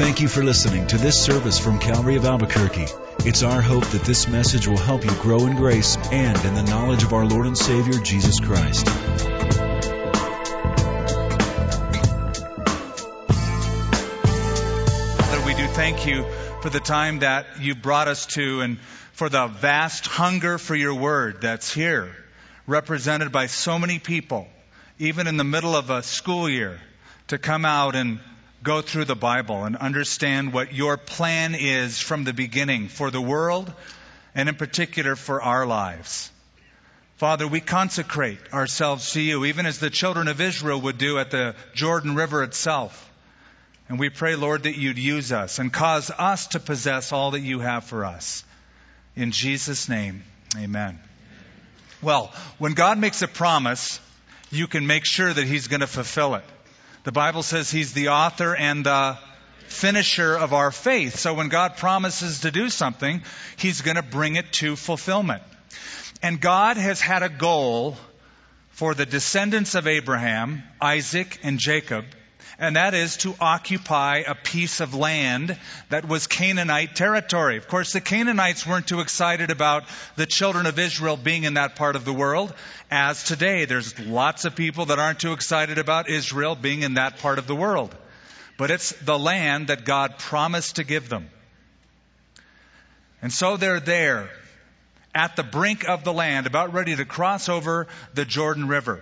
Thank you for listening to this service from Calvary of Albuquerque. It's our hope that this message will help you grow in grace and in the knowledge of our Lord and Savior, Jesus Christ. Father, we do thank you for the time that you brought us to and for the vast hunger for your word that's here, represented by so many people, even in the middle of a school year, to come out and go through the Bible and understand what your plan is from the beginning for the world and in particular for our lives. Father, we consecrate ourselves to you, even as the children of Israel would do at the Jordan River itself. And we pray, Lord, that you'd use us and cause us to possess all that you have for us. In Jesus' name, amen. Well, when God makes a promise, you can make sure that he's going to fulfill it. The Bible says he's the author and the finisher of our faith. So when God promises to do something, he's going to bring it to fulfillment. And God has had a goal for the descendants of Abraham, Isaac, and Jacob, and that is to occupy a piece of land that was Canaanite territory. Of course, the Canaanites weren't too excited about the children of Israel being in that part of the world, as today there's lots of people that aren't too excited about Israel being in that part of the world. But it's the land that God promised to give them. And so they're there at the brink of the land, about ready to cross over the Jordan River.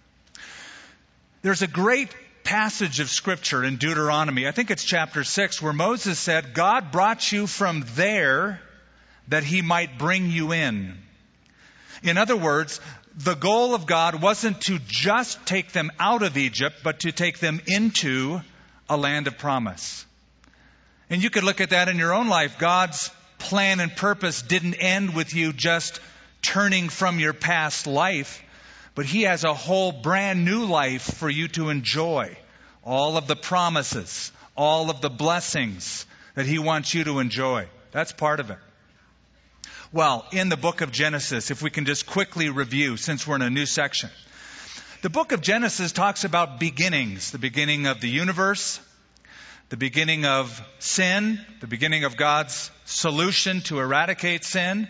There's a great passage of Scripture in Deuteronomy, I think it's chapter 6, where Moses said, God brought you from there that he might bring you in. In other words, the goal of God wasn't to just take them out of Egypt, but to take them into a land of promise. And you could look at that in your own life. God's plan and purpose didn't end with you just turning from your past life, but he has a whole brand new life for you to enjoy. All of the promises, all of the blessings that he wants you to enjoy. That's part of it. Well, in the book of Genesis, if we can just quickly review, since we're in a new section. The book of Genesis talks about beginnings. The beginning of the universe, the beginning of sin, the beginning of God's solution to eradicate sin,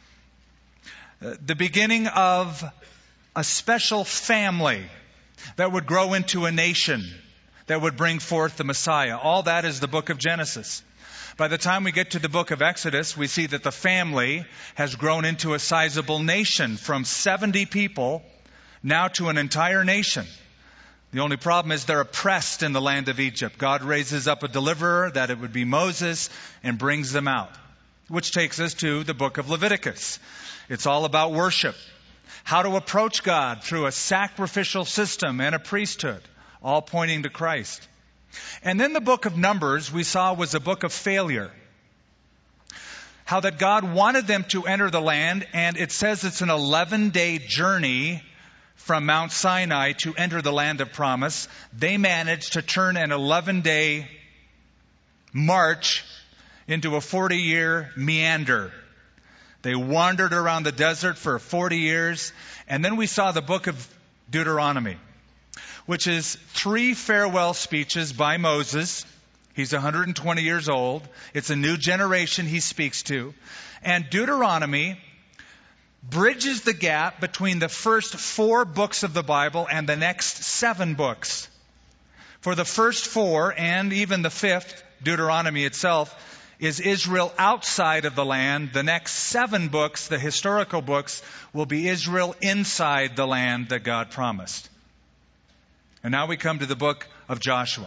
the beginning of a special family that would grow into a nation that would bring forth the Messiah. All that is the book of Genesis. By the time we get to the book of Exodus, we see that the family has grown into a sizable nation from 70 people now to an entire nation. The only problem is they're oppressed in the land of Egypt. God raises up a deliverer, that it would be Moses, and brings them out. Which takes us to the book of Leviticus. It's all about worship. How to approach God through a sacrificial system and a priesthood, all pointing to Christ. And then the book of Numbers we saw was a book of failure. How that God wanted them to enter the land, and it says it's an 11-day journey from Mount Sinai to enter the land of promise. They managed to turn an 11-day march into a 40-year meander. They wandered around the desert for 40 years. And then we saw the book of Deuteronomy, which is 3 farewell speeches by Moses. He's 120 years old. It's a new generation he speaks to. And Deuteronomy bridges the gap between the first 4 books of the Bible and the next 7 books. For the first 4, and even the 5th, Deuteronomy itself, is Israel outside of the land. The next 7 books, the historical books, will be Israel inside the land that God promised. And now we come to the book of Joshua.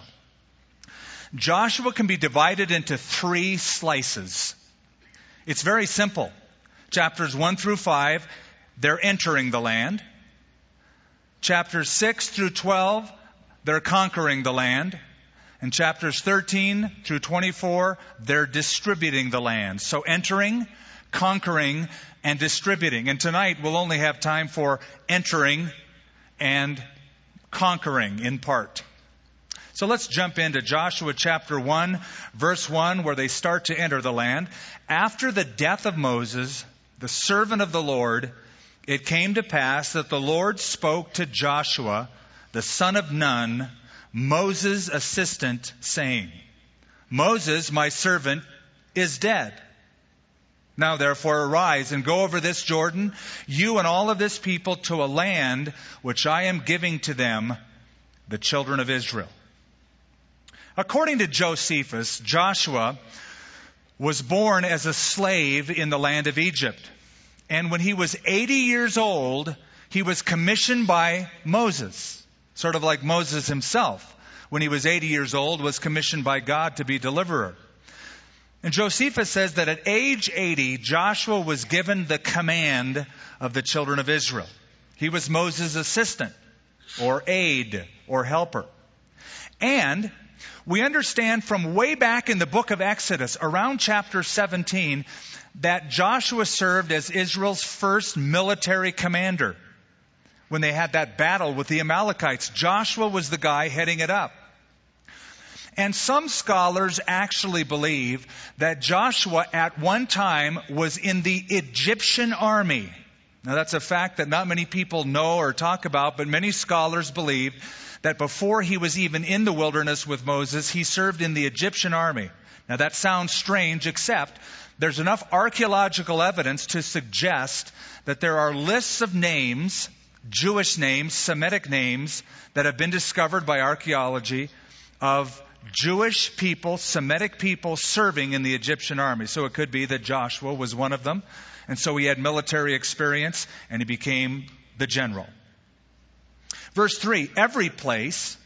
Joshua can be divided into 3 slices. It's very simple. Chapters 1 through 5, they're entering the land. Chapters 6 through 12, they're conquering the land. And chapters 13 through 24, they're distributing the land. So entering, conquering, and distributing. And tonight we'll only have time for entering and conquering in part. So let's jump into Joshua chapter 1, verse 1, where they start to enter the land. After the death of Moses, the servant of the Lord, it came to pass that the Lord spoke to Joshua, the son of Nun, Moses' assistant, saying, Moses, my servant, is dead. Now therefore arise and go over this Jordan, you and all of this people, to a land which I am giving to them, the children of Israel. According to Josephus, Joshua was born as a slave in the land of Egypt. And when he was 80 years old, he was commissioned by Moses, sort of like Moses himself, when he was 80 years old, was commissioned by God to be deliverer. And Josephus says that at age 80, Joshua was given the command of the children of Israel. He was Moses' assistant, or aide, or helper. And we understand from way back in the book of Exodus, around chapter 17, that Joshua served as Israel's first military commander. When they had that battle with the Amalekites, Joshua was the guy heading it up. And some scholars actually believe that Joshua at one time was in the Egyptian army. Now that's a fact that not many people know or talk about, but many scholars believe that before he was even in the wilderness with Moses, he served in the Egyptian army. Now that sounds strange, except there's enough archaeological evidence to suggest that there are lists of names, Jewish names, Semitic names, that have been discovered by archaeology of Jewish people, Semitic people serving in the Egyptian army. So it could be that Joshua was one of them. And so he had military experience and he became the general. Verse 3, every place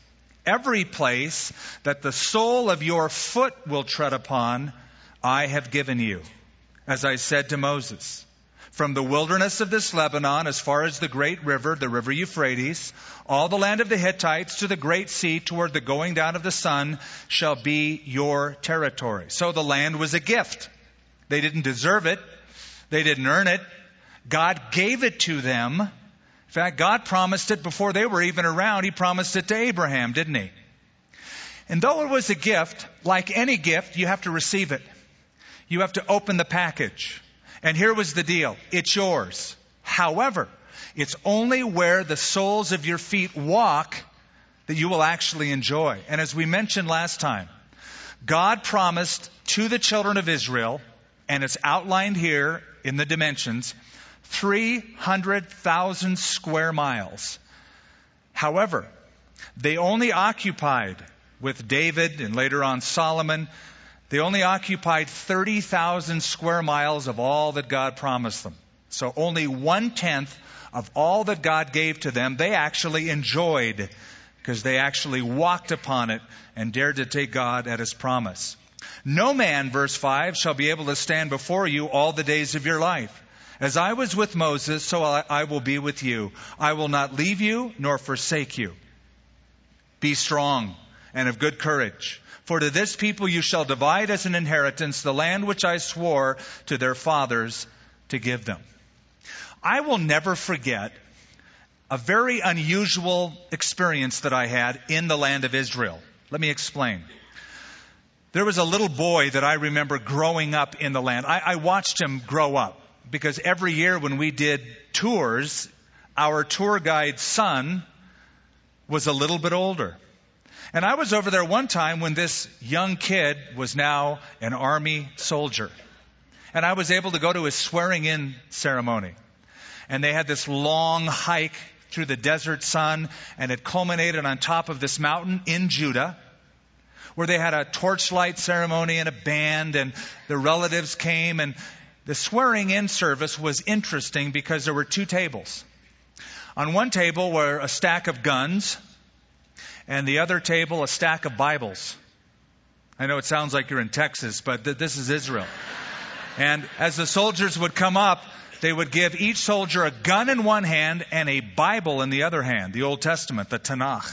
that the sole of your foot will tread upon, I have given you, as I said to Moses. From the wilderness of this Lebanon, as far as the great river, the river Euphrates, all the land of the Hittites to the great sea toward the going down of the sun shall be your territory. So the land was a gift. They didn't deserve it. They didn't earn it. God gave it to them. In fact, God promised it before they were even around. He promised it to Abraham, didn't he? And though it was a gift, like any gift, you have to receive it. You have to open the package. And here was the deal. It's yours. However, it's only where the soles of your feet walk that you will actually enjoy. And as we mentioned last time, God promised to the children of Israel, and it's outlined here in the dimensions, 300,000 square miles. However, they only occupied, with David and later on Solomon, they only occupied 30,000 square miles of all that God promised them. So only 1/10 of all that God gave to them, they actually enjoyed, because they actually walked upon it and dared to take God at His promise. No man, verse 5, shall be able to stand before you all the days of your life. As I was with Moses, so I will be with you. I will not leave you nor forsake you. Be strong and of good courage. For to this people you shall divide as an inheritance the land which I swore to their fathers to give them. I will never forget a very unusual experience that I had in the land of Israel. Let me explain. There was a little boy that I remember growing up in the land. I watched him grow up because every year when we did tours, our tour guide's son was a little bit older. And I was over there one time when this young kid was now an army soldier. And I was able to go to his swearing-in ceremony. And they had this long hike through the desert sun, and it culminated on top of this mountain in Judah, where they had a torchlight ceremony and a band, and the relatives came. And the swearing-in service was interesting because there were two tables. On one table were a stack of guns, and the other table, a stack of Bibles. I know it sounds like you're in Texas, but this is Israel. And as the soldiers would come up, they would give each soldier a gun in one hand and a Bible in the other hand, the Old Testament, the Tanakh.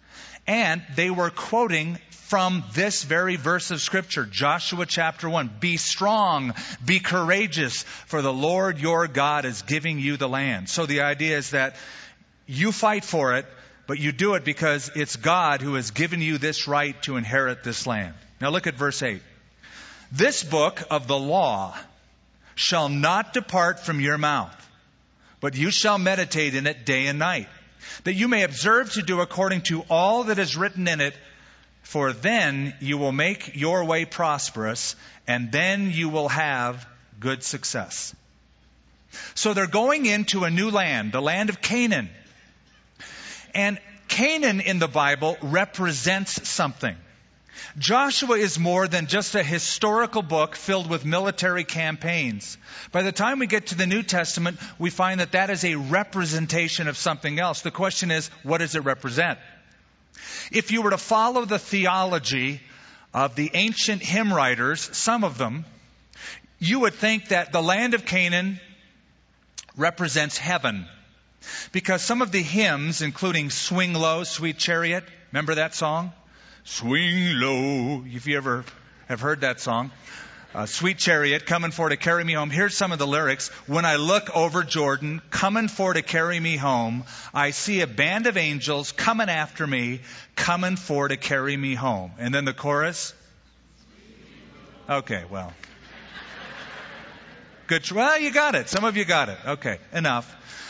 And they were quoting from this very verse of Scripture, Joshua chapter 1. Be strong, be courageous, for the Lord your God is giving you the land. So the idea is that you fight for it, but you do it because it's God who has given you this right to inherit this land. Now look at verse 8. This book of the law shall not depart from your mouth, but you shall meditate in it day and night, that you may observe to do according to all that is written in it. For then you will make your way prosperous, and then you will have good success. So they're going into a new land, the land of Canaan. And Canaan in the Bible represents something. Joshua is more than just a historical book filled with military campaigns. By the time we get to the New Testament, we find that that is a representation of something else. The question is, what does it represent? If you were to follow the theology of the ancient hymn writers, some of them, you would think that the land of Canaan represents heaven. Because some of the hymns, including Swing Low, Sweet Chariot, remember that song? Swing low. If you ever have heard that song. Sweet Chariot, coming for to carry me home. Here's some of the lyrics. When I look over Jordan, coming for to carry me home, I see a band of angels coming after me, coming for to carry me home. And then the chorus? Okay, well. Good. Well, you got it. Some of you got it. Okay, enough.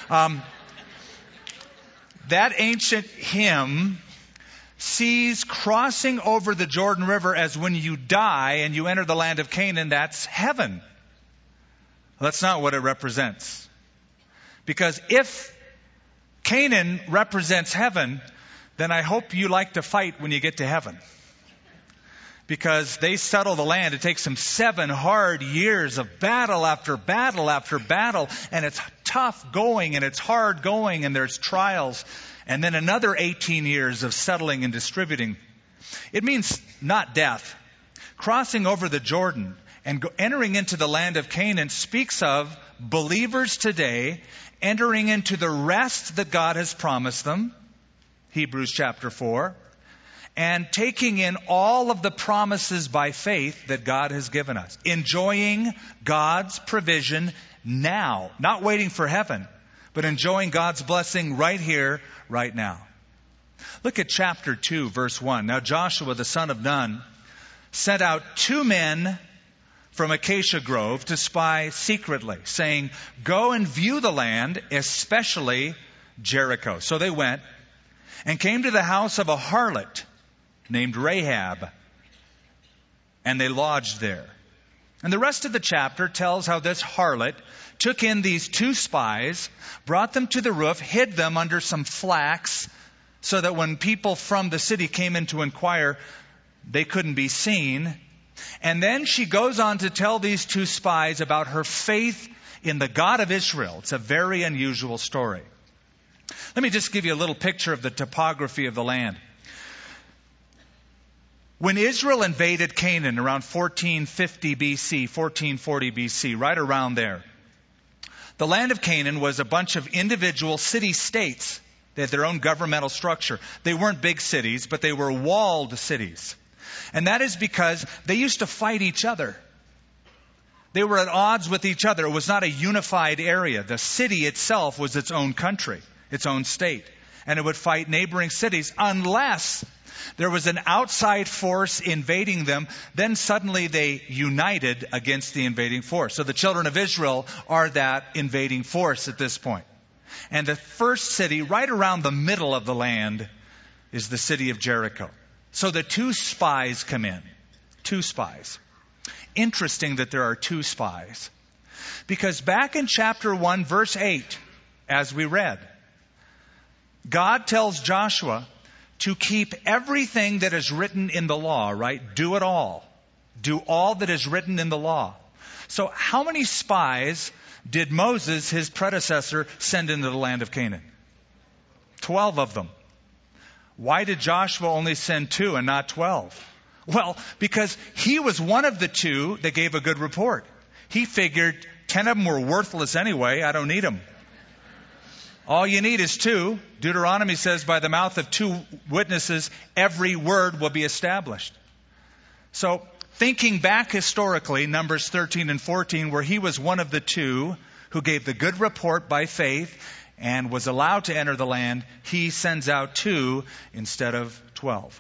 That ancient hymn sees crossing over the Jordan River as when you die and you enter the land of Canaan, that's heaven. That's not what it represents. Because if Canaan represents heaven, then I hope you like to fight when you get to heaven. Because they settle the land. It takes them 7 hard years of battle after battle after battle. And it's tough going and it's hard going and there's trials. And then another 18 years of settling and distributing. It means not death. Crossing over the Jordan and entering into the land of Canaan speaks of believers today entering into the rest that God has promised them. Hebrews chapter 4. And taking in all of the promises by faith that God has given us. Enjoying God's provision now. Not waiting for heaven, but enjoying God's blessing right here, right now. Look at chapter 2, verse 1. Now Joshua, the son of Nun, sent out 2 men from Acacia Grove to spy secretly, saying, go and view the land, especially Jericho. So they went and came to the house of a harlot named Rahab, and they lodged there. And the rest of the chapter tells how this harlot took in these 2 spies, brought them to the roof, hid them under some flax, so that when people from the city came in to inquire, they couldn't be seen. And then she goes on to tell these 2 spies about her faith in the God of Israel. It's a very unusual story. Let me just give you a little picture of the topography of the land. When Israel invaded Canaan around 1450 BC, 1440 BC, right around there, the land of Canaan was a bunch of individual city-states. They had their own governmental structure. They weren't big cities, but they were walled cities. And that is because they used to fight each other. They were at odds with each other. It was not a unified area. The city itself was its own country, its own state. And it would fight neighboring cities unless there was an outside force invading them. Then suddenly they united against the invading force. So the children of Israel are that invading force at this point. And the first city right around the middle of the land is the city of Jericho. So the 2 spies come in. 2 spies. Interesting that there are 2 spies. Because back in chapter 1, verse 8, as we read, God tells Joshua to keep everything that is written in the law, right? Do it all. Do all that is written in the law. So how many spies did Moses, his predecessor, send into the land of Canaan? 12 of them. Why did Joshua only send 2 and not 12? Well, because he was one of the 2 that gave a good report. He figured 10 of them were worthless anyway. I don't need them. All you need is 2. Deuteronomy says by the mouth of 2 witnesses, every word will be established. So thinking back historically, Numbers 13 and 14, where he was one of the 2 who gave the good report by faith and was allowed to enter the land, he sends out 2 instead of 12.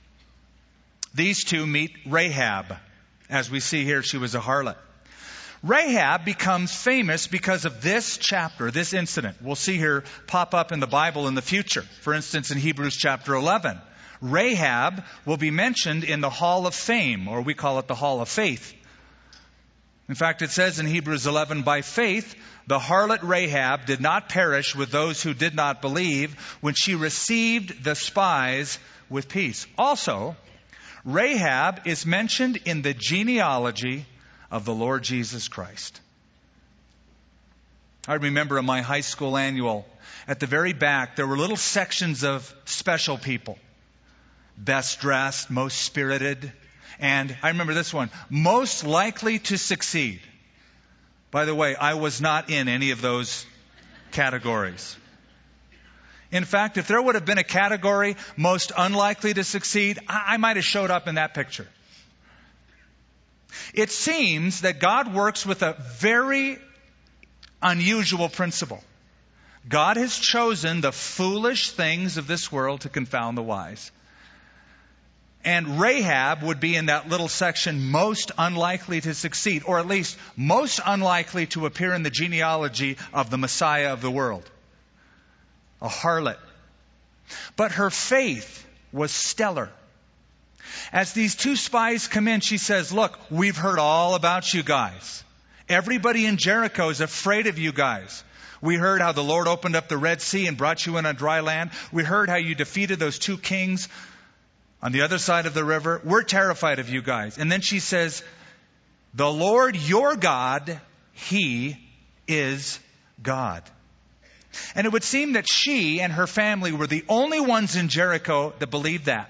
These 2 meet Rahab. As we see here, she was a harlot. Rahab becomes famous because of this chapter, this incident. We'll see her pop up in the Bible in the future. For instance, in Hebrews chapter 11. Rahab will be mentioned in the Hall of Fame, or we call it the Hall of Faith. In fact, it says in Hebrews 11, by faith, the harlot Rahab did not perish with those who did not believe when she received the spies with peace. Also, Rahab is mentioned in the genealogy of the Lord Jesus Christ. I remember in my high school annual, at the very back, there were little sections of special people. Best dressed, most spirited, and I remember this one, most likely to succeed. By the way, I was not in any of those categories. In fact, if there would have been a category most unlikely to succeed, I might have showed up in that picture. It seems that God works with a very unusual principle. God has chosen the foolish things of this world to confound the wise. And Rahab would be in that little section most unlikely to succeed, or at least most unlikely to appear in the genealogy of the Messiah of the world. A harlot. But her faith was stellar. As these two spies come in, she says, look, we've heard all about you guys. Everybody in Jericho is afraid of you guys. We heard how the Lord opened up the Red Sea and brought you in on dry land. We heard how you defeated those two kings on the other side of the river. We're terrified of you guys. And then she says, the Lord your God, He is God. And it would seem that she and her family were the only ones in Jericho that believed that.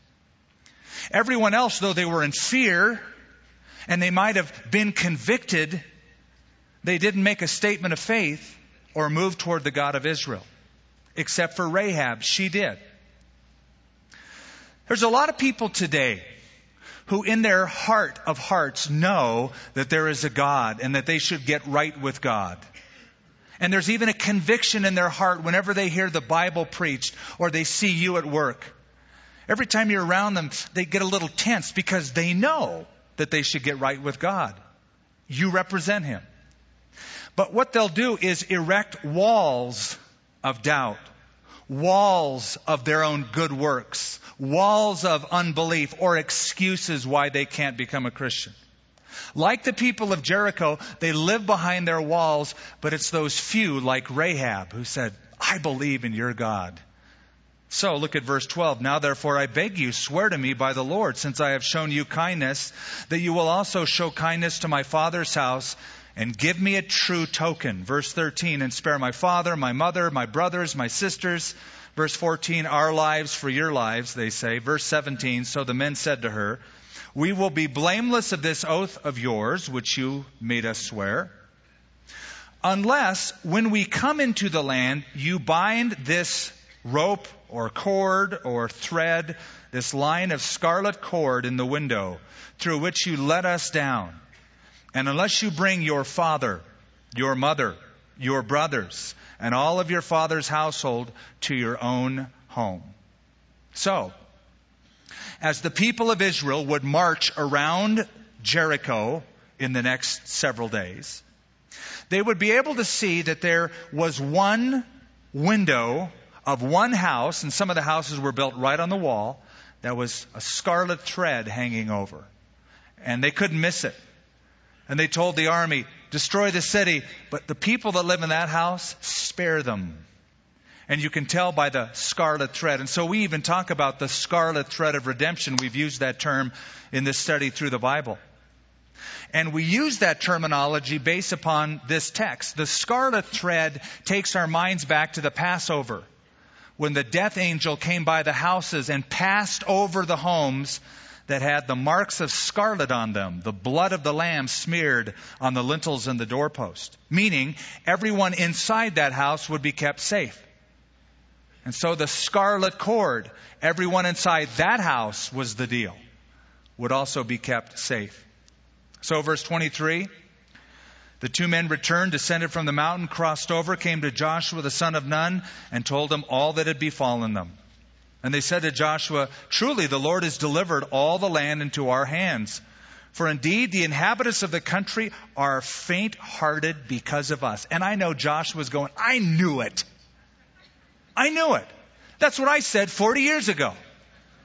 Everyone else, though they were in fear and they might have been convicted, they didn't make a statement of faith or move toward the God of Israel. Except for Rahab, she did. There's a lot of people today who in their heart of hearts know that there is a God and that they should get right with God. And there's even a conviction in their heart whenever they hear the Bible preached or they see you at work. Every time you're around them, they get a little tense because they know that they should get right with God. You represent Him. But what they'll do is erect walls of doubt, walls of their own good works, walls of unbelief or excuses why they can't become a Christian. Like the people of Jericho, they live behind their walls, but it's those few like Rahab who said, I believe in your God. So look at verse 12. Now therefore I beg you, swear to me by the Lord, since I have shown you kindness, that you will also show kindness to my father's house and give me a true token. Verse 13, and spare my father, my mother, my brothers, my sisters. Verse 14, our lives for your lives, they say. Verse 17, so the men said to her, we will be blameless of this oath of yours, which you made us swear, unless when we come into the land, you bind this rope or cord or thread, this line of scarlet cord in the window, through which you let us down. And unless you bring your father, your mother, your brothers, and all of your father's household to your own home. So, as the people of Israel would march around Jericho in the next several days, they would be able to see that there was one window of one house, and some of the houses were built right on the wall, that was a scarlet thread hanging over. And they couldn't miss it. And they told the army, destroy the city, but the people that live in that house, spare them. And you can tell by the scarlet thread. And so we even talk about the scarlet thread of redemption. We've used that term in this study through the Bible. And we use that terminology based upon this text. The scarlet thread takes our minds back to the Passover, when the death angel came by the houses and passed over the homes that had the marks of scarlet on them, the blood of the lamb smeared on the lintels and the doorpost. Meaning, everyone inside that house would be kept safe. And so the scarlet cord, everyone inside that house was the deal, would also be kept safe. So verse 23, the two men returned, descended from the mountain, crossed over, came to Joshua the son of Nun, and told him all that had befallen them. And they said to Joshua, truly the Lord has delivered all the land into our hands. For indeed the inhabitants of the country are faint-hearted because of us. And I know Joshua's going, I knew it. I knew it. That's what I said 40 years ago.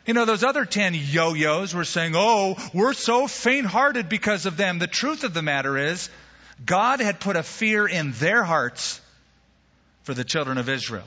You know, those other 10 yo-yos were saying, oh, we're so faint-hearted because of them. The truth of the matter is, God had put a fear in their hearts for the children of Israel.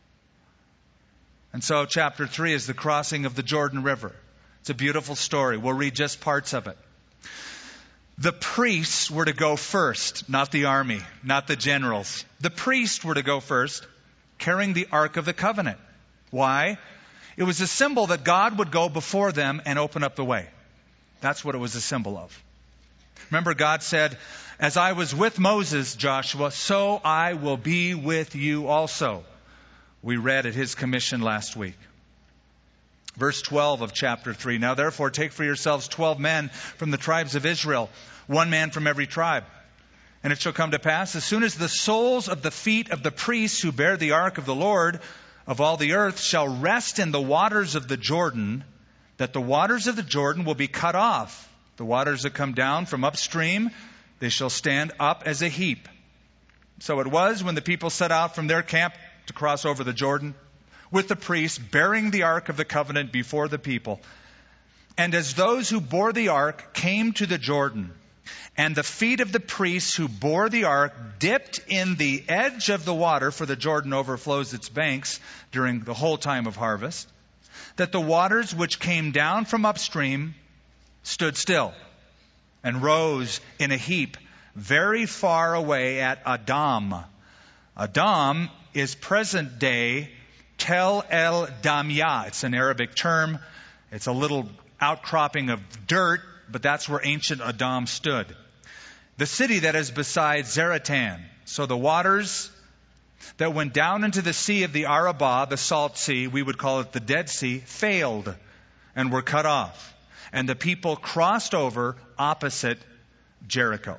And so chapter 3 is the crossing of the Jordan River. It's a beautiful story. We'll read just parts of it. The priests were to go first, not the army, not the generals. The priests were to go first, carrying the Ark of the Covenant. Why? It was a symbol that God would go before them and open up the way. That's what it was a symbol of. Remember, God said, as I was with Moses, Joshua, so I will be with you also. We read at his commission last week. Verse 12 of chapter 3. Now therefore take for yourselves 12 men from the tribes of Israel, one man from every tribe. And it shall come to pass, as soon as the soles of the feet of the priests who bear the ark of the Lord of all the earth shall rest in the waters of the Jordan, that the waters of the Jordan will be cut off. The waters that come down from upstream, they shall stand up as a heap. So it was when the people set out from their camp to cross over the Jordan, with the priests bearing the ark of the covenant before the people. And as those who bore the ark came to the Jordan, and the feet of the priests who bore the ark dipped in the edge of the water, for the Jordan overflows its banks during the whole time of harvest, that the waters which came down from upstream stood still and rose in a heap very far away at Adam. Adam is present day Tel El Damya. It's an Arabic term. It's a little outcropping of dirt, but that's where ancient Adam stood. The city that is beside Zaratan. So the waters that went down into the sea of the Arabah, the Salt Sea, we would call it the Dead Sea, failed and were cut off. And the people crossed over opposite Jericho.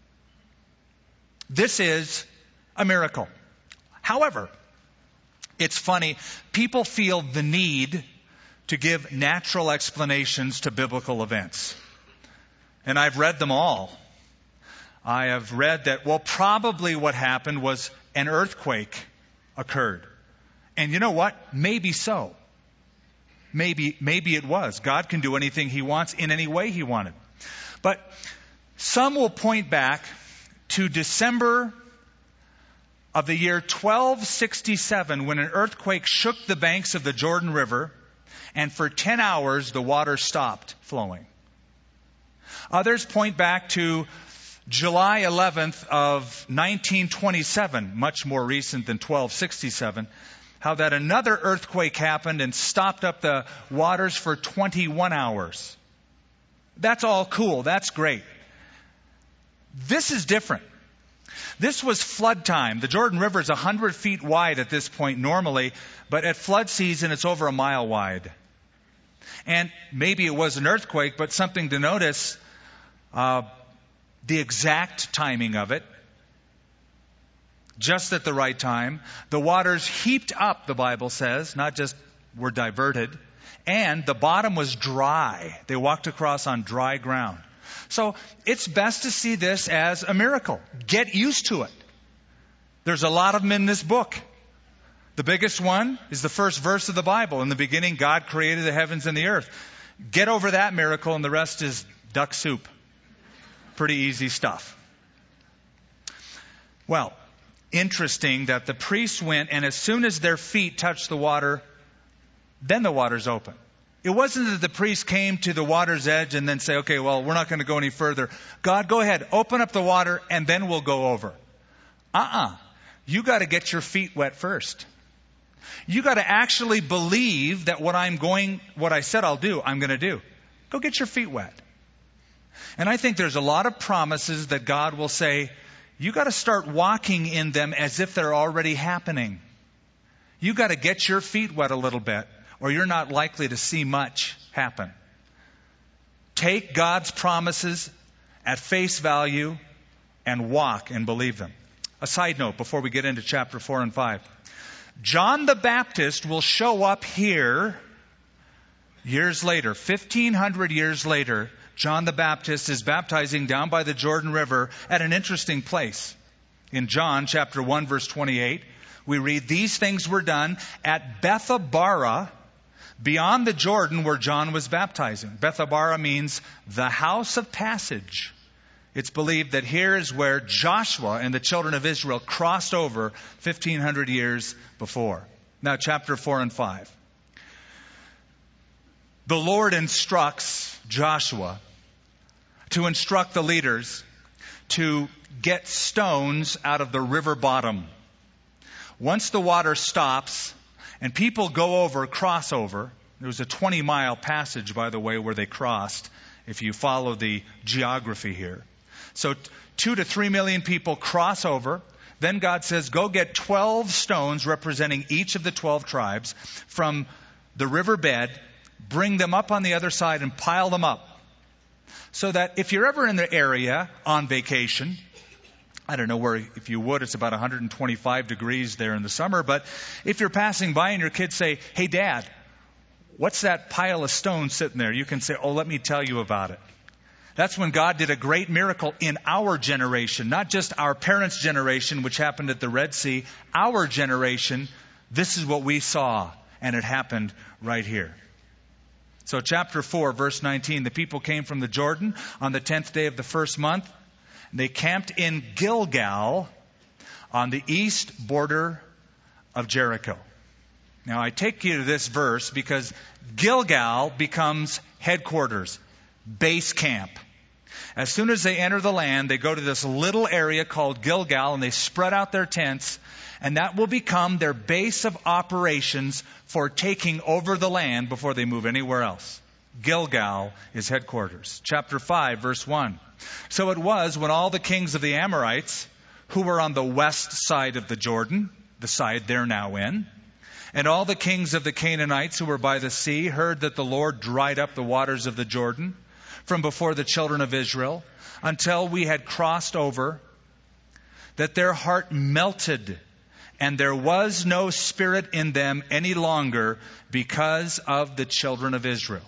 This is a miracle. However, it's funny, people feel the need to give natural explanations to biblical events. And I've read them all. I have read that, well, probably what happened was an earthquake occurred. And you know what? Maybe so. Maybe it was. God can do anything He wants in any way He wanted. But some will point back to December of the year 1267, when an earthquake shook the banks of the Jordan River, and for 10 hours the water stopped flowing. Others point back to July 11th of 1927, much more recent than 1267, how that another earthquake happened and stopped up the waters for 21 hours. That's all cool. That's great. This is different. This was flood time. The Jordan River is 100 feet wide at this point normally, but at flood season it's over a mile wide. And maybe it was an earthquake, but something to notice, the exact timing of it, just at the right time. The waters heaped up, the Bible says, not just were diverted, and the bottom was dry. They walked across on dry ground. So it's best to see this as a miracle. Get used to it. There's a lot of them in this book. The biggest one is the first verse of the Bible. In the beginning, God created the heavens and the earth. Get over that miracle, and the rest is duck soup. Pretty easy stuff. Well, interesting that the priests went, and as soon as their feet touched the water, then the water's open. It wasn't that the priests came to the water's edge and then say, okay, well, we're not going to go any further. God, go ahead, open up the water, and then we'll go over. You got to get your feet wet first. You got to actually believe that what I said I'll do, I'm going to do. Go get your feet wet. And I think there's a lot of promises that God will say, you got to start walking in them as if they're already happening. You got to get your feet wet a little bit, or you're not likely to see much happen. Take God's promises at face value and walk and believe them. A side note before we get into chapter 4 and 5. John the Baptist will show up here years later, 1,500 years later. John the Baptist is baptizing down by the Jordan River at an interesting place. In John chapter 1 verse 28, we read, these things were done at Bethabara, beyond the Jordan where John was baptizing. Bethabara means the house of passage. It's believed that here is where Joshua and the children of Israel crossed over 1,500 years before. Now, chapter 4 and 5. The Lord instructs Joshua to instruct the leaders to get stones out of the river bottom. Once the water stops and people go over, cross over, there was a 20-mile passage, by the way, where they crossed, if you follow the geography here. So 2 to 3 million people cross over. Then God says, go get 12 stones representing each of the 12 tribes from the riverbed, bring them up on the other side and pile them up. So that if you're ever in the area on vacation, I don't know where, if you would, it's about 125 degrees there in the summer, but if you're passing by and your kids say, hey, Dad, what's that pile of stones sitting there? You can say, oh, let me tell you about it. That's when God did a great miracle in our generation, not just our parents' generation, which happened at the Red Sea. Our generation, this is what we saw, and it happened right here. So chapter 4, verse 19, the people came from the Jordan on the 10th day of the first month. They camped in Gilgal on the east border of Jericho. Now, I take you to this verse because Gilgal becomes headquarters, base camp. As soon as they enter the land, they go to this little area called Gilgal and they spread out their tents, and that will become their base of operations for taking over the land before they move anywhere else. Gilgal is headquarters. Chapter 5, verse 1. So it was when all the kings of the Amorites, who were on the west side of the Jordan, the side they're now in, and all the kings of the Canaanites who were by the sea heard that the Lord dried up the waters of the Jordan from before the children of Israel until we had crossed over, that their heart melted, and there was no spirit in them any longer because of the children of Israel.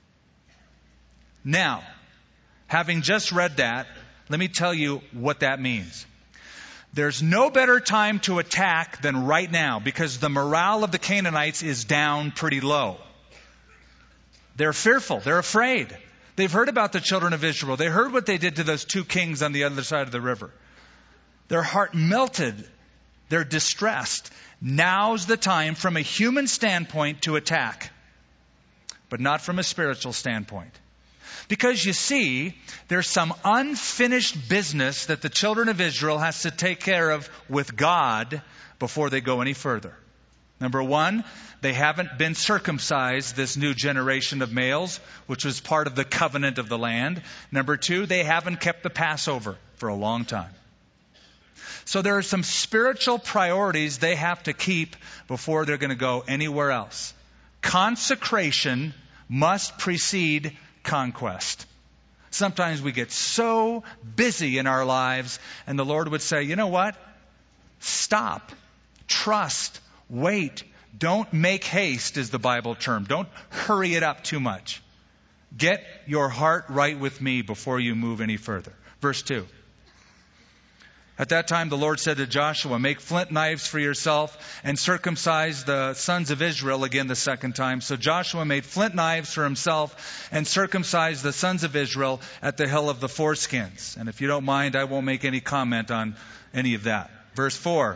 Now, having just read that, let me tell you what that means. There's no better time to attack than right now because the morale of the Canaanites is down pretty low. They're fearful. They're afraid. They've heard about the children of Israel. They heard what they did to those two kings on the other side of the river. Their heart melted. They're distressed. Now's the time from a human standpoint to attack, but not from a spiritual standpoint. Because you see, there's some unfinished business that the children of Israel has to take care of with God before they go any further. Number one, they haven't been circumcised, this new generation of males, which was part of the covenant of the land. Number two, they haven't kept the Passover for a long time. So there are some spiritual priorities they have to keep before they're going to go anywhere else. Consecration must precede conquest. Sometimes we get so busy in our lives, and the Lord would say, you know what? Stop. Trust. Wait. Don't make haste is the Bible term. Don't hurry it up too much. Get your heart right with me before you move any further. Verse 2. At that time the Lord said to Joshua, make flint knives for yourself and circumcise the sons of Israel again the second time. So Joshua made flint knives for himself and circumcised the sons of Israel at the hill of the foreskins. And if you don't mind, I won't make any comment on any of that. Verse 4.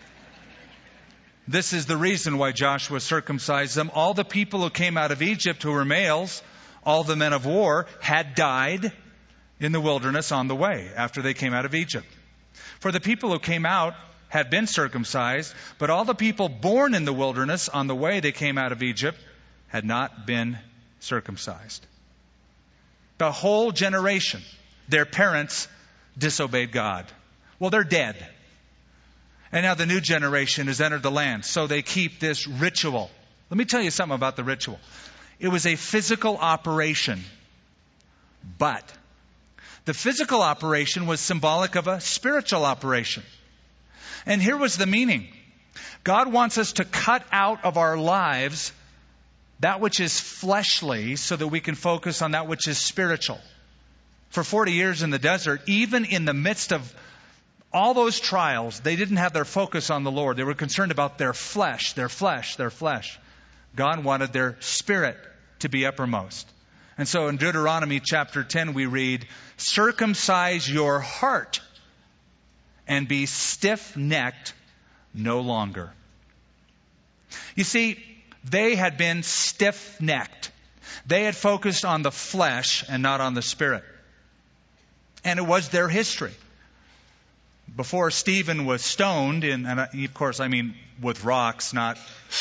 This is the reason why Joshua circumcised them. All the people who came out of Egypt who were males, all the men of war, had died in the wilderness on the way after they came out of Egypt. For the people who came out had been circumcised, but all the people born in the wilderness on the way they came out of Egypt had not been circumcised. The whole generation, their parents disobeyed God. Well, they're dead. And now the new generation has entered the land, so they keep this ritual. Let me tell you something about the ritual. It was a physical operation, but the physical operation was symbolic of a spiritual operation. And here was the meaning. God wants us to cut out of our lives that which is fleshly so that we can focus on that which is spiritual. For 40 years in the desert, even in the midst of all those trials, they didn't have their focus on the Lord. They were concerned about their flesh, their flesh, their flesh. God wanted their spirit to be uppermost. And so in Deuteronomy chapter 10 we read, circumcise your heart and be stiff-necked no longer. You see, they had been stiff-necked. They had focused on the flesh and not on the spirit. And it was their history. Before Stephen was stoned, and of course I mean with rocks, not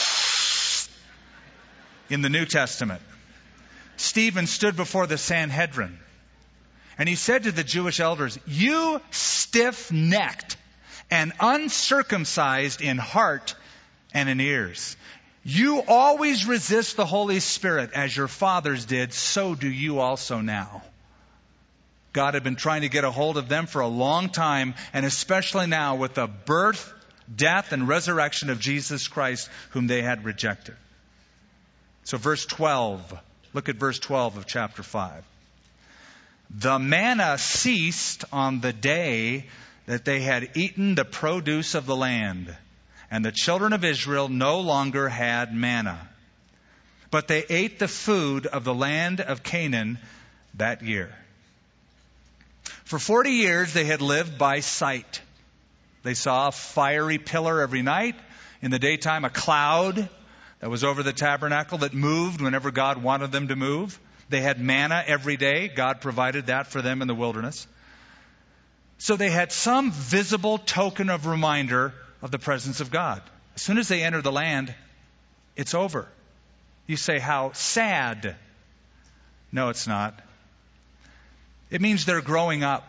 in the New Testament. Stephen stood before the Sanhedrin, and he said to the Jewish elders, you stiff-necked and uncircumcised in heart and in ears. You always resist the Holy Spirit as your fathers did, so do you also now. God had been trying to get a hold of them for a long time, and especially now with the birth, death, and resurrection of Jesus Christ, whom they had rejected. So verse 12, look at verse 12 of chapter 5. The manna ceased on the day that they had eaten the produce of the land, and the children of Israel no longer had manna. But they ate the food of the land of Canaan that year. For 40 years they had lived by sight. They saw a fiery pillar every night. In the daytime, a cloud that was over the tabernacle that moved whenever God wanted them to move. They had manna every day. God provided that for them in the wilderness. So they had some visible token of reminder of the presence of God. As soon as they enter the land, it's over. You say, how sad. No, it's not. It means they're growing up.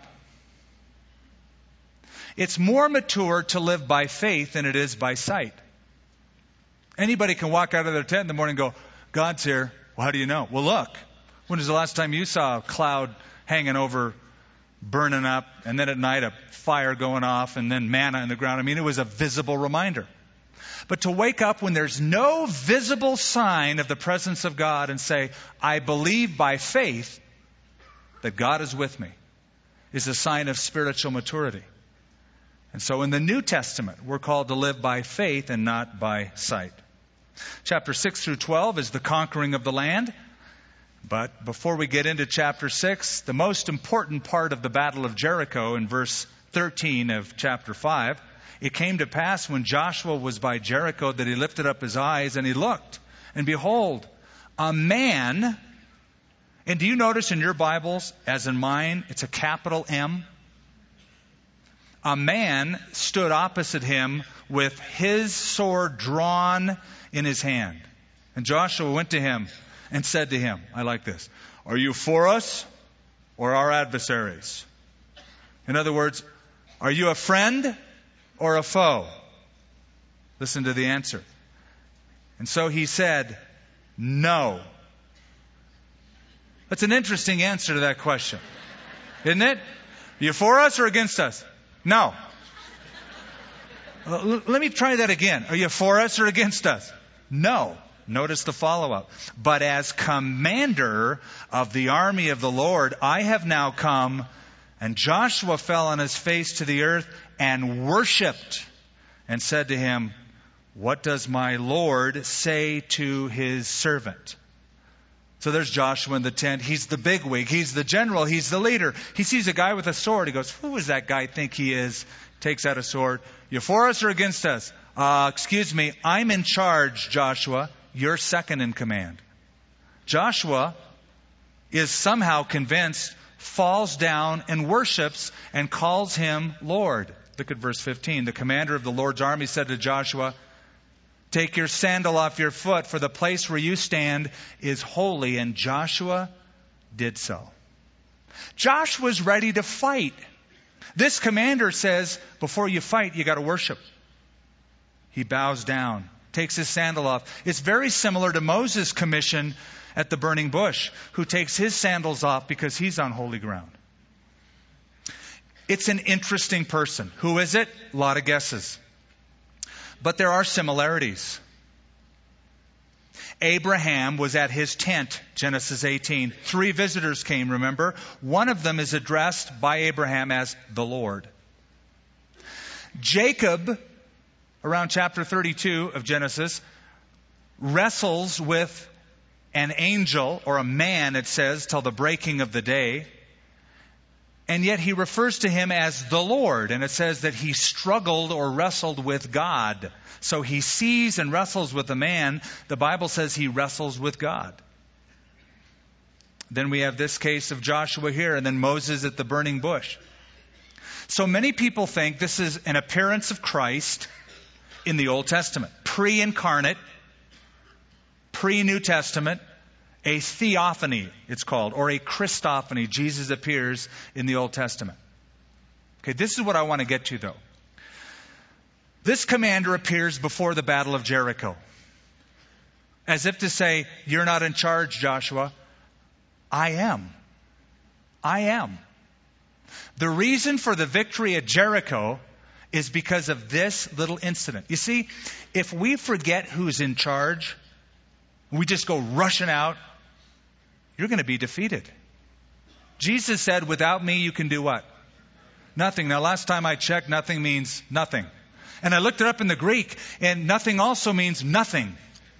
It's more mature to live by faith than it is by sight. Anybody can walk out of their tent in the morning and go, God's here. Well, how do you know? Well, look. When was the last time you saw a cloud hanging over, burning up, and then at night a fire going off, and then manna in the ground? I mean, it was a visible reminder. But to wake up when there's no visible sign of the presence of God and say, I believe by faith that God is with me, is a sign of spiritual maturity. And so in the New Testament, we're called to live by faith and not by sight. Chapter 6 through 12 is the conquering of the land. But before we get into chapter 6, the most important part of the Battle of Jericho in verse 13 of chapter 5, it came to pass when Joshua was by Jericho that he lifted up his eyes and he looked, and behold, a man. And do you notice in your Bibles, as in mine, it's a capital M? A man stood opposite him with his sword drawn in his hand. And Joshua went to him and said to him, I like this, are you for us or our adversaries? In other words, are you a friend or a foe? Listen to the answer. And so he said, no. That's an interesting answer to that question, isn't it? Are you for us or against us? No. Let me try that again. Are you for us or against us? No. Notice the follow-up. But as commander of the army of the Lord, I have now come. And Joshua fell on his face to the earth and worshipped and said to him, what does my Lord say to his servant? So there's Joshua in the tent. He's the bigwig. He's the general. He's the leader. He sees a guy with a sword. He goes, who does that guy think he is? Takes out a sword. You for us or against us? Excuse me, I'm in charge, Joshua. You're second in command. Joshua is somehow convinced, falls down and worships and calls him Lord. Look at verse 15. The commander of the Lord's army said to Joshua, take your sandal off your foot, for the place where you stand is holy. And Joshua did so. Joshua's ready to fight. This commander says, before you fight, you got to worship. He bows down, takes his sandal off. It's very similar to Moses' commission at the burning bush, who takes his sandals off because he's on holy ground. It's an interesting person. Who is it? A lot of guesses. But there are similarities. Abraham was at his tent, Genesis 18. 3 visitors came, remember? One of them is addressed by Abraham as the Lord. Jacob, around chapter 32 of Genesis, wrestles with an angel, or a man, it says, till the breaking of the day. And yet he refers to him as the Lord. And it says that he struggled or wrestled with God. So he sees and wrestles with a man. The Bible says he wrestles with God. Then we have this case of Joshua here, and then Moses at the burning bush. So many people think this is an appearance of Christ in the Old Testament. Pre-incarnate, pre-New Testament. A theophany, it's called, or a Christophany. Jesus appears in the Old Testament. Okay, this is what I want to get to, though. This commander appears before the Battle of Jericho. As if to say, you're not in charge, Joshua. I am. I am. The reason for the victory at Jericho is because of this little incident. You see, if we forget who's in charge, we just go rushing out, you're going to be defeated. Jesus said, without me, you can do what? Nothing. Now, last time I checked, nothing means nothing. And I looked it up in the Greek, and nothing also means nothing.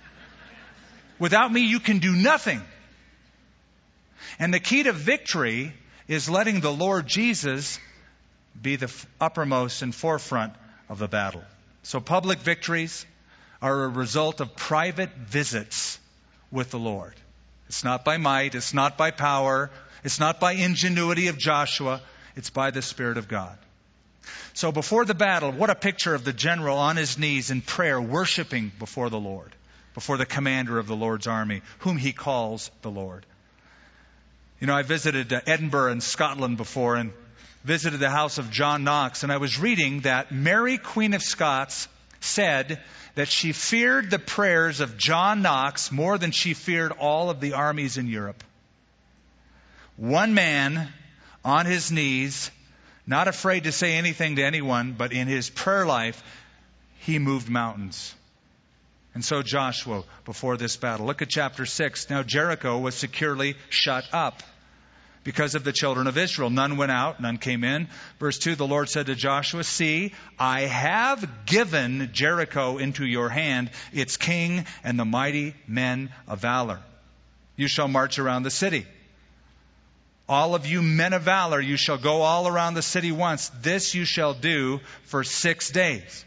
Without me, you can do nothing. And the key to victory is letting the Lord Jesus be the uppermost and forefront of the battle. So public victories are a result of private visits with the Lord. It's not by might, it's not by power, it's not by ingenuity of Joshua, it's by the Spirit of God. So before the battle, what a picture of the general on his knees in prayer, worshiping before the Lord, before the commander of the Lord's army, whom he calls the Lord. You know, I visited Edinburgh in Scotland before and visited the house of John Knox, and I was reading that Mary, Queen of Scots, said that she feared the prayers of John Knox more than she feared all of the armies in Europe. One man on his knees, not afraid to say anything to anyone, but in his prayer life, he moved mountains. And so Joshua, before this battle. Look at chapter 6. Now Jericho was securely shut up because of the children of Israel. None went out, none came in. Verse 2, the Lord said to Joshua, see, I have given Jericho into your hand, its king and the mighty men of valor. You shall march around the city. All of you men of valor, you shall go all around the city once. This you shall do for 6 days.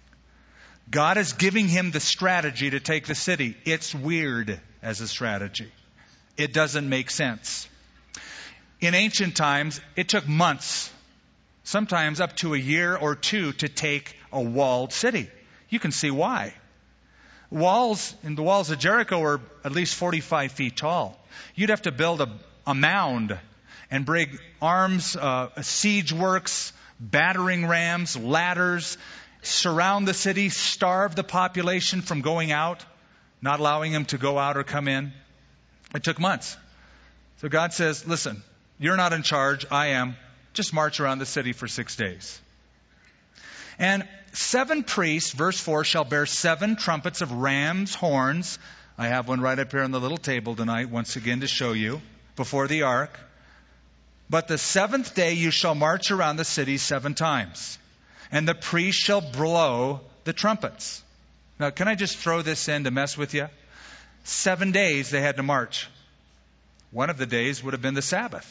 God is giving him the strategy to take the city. It's weird as a strategy. It doesn't make sense. In ancient times, it took months, sometimes up to a year or two, to take a walled city. You can see why. The walls of Jericho were at least 45 feet tall. You'd have to build a mound and bring arms, siege works, battering rams, ladders, surround the city, starve the population from going out, not allowing them to go out or come in. It took months. So God says, listen, you're not in charge, I am. Just march around the city for 6 days. And 7 priests, verse 4, shall bear 7 trumpets of ram's horns. I have one right up here on the little table tonight, once again to show you, before the ark. But the 7th day you shall march around the city 7 times. And the priest shall blow the trumpets. Now, can I just throw this in to mess with you? 7 days they had to march. One of the days would have been the Sabbath.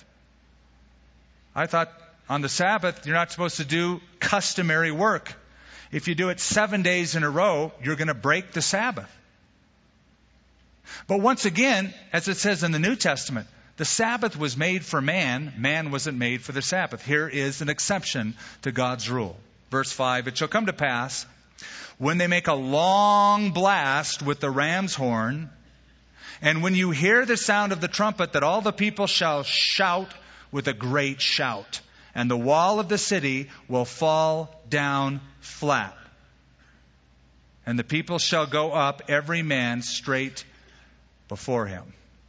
I thought on the Sabbath, you're not supposed to do customary work. If you do it 7 days in a row, you're going to break the Sabbath. But once again, as it says in the New Testament, the Sabbath was made for man. Man wasn't made for the Sabbath. Here is an exception to God's rule. Verse 5, it shall come to pass, when they make a long blast with the ram's horn, and when you hear the sound of the trumpet, that all the people shall shout with a great shout, and the wall of the city will fall down flat. And the people shall go up, every man straight before him.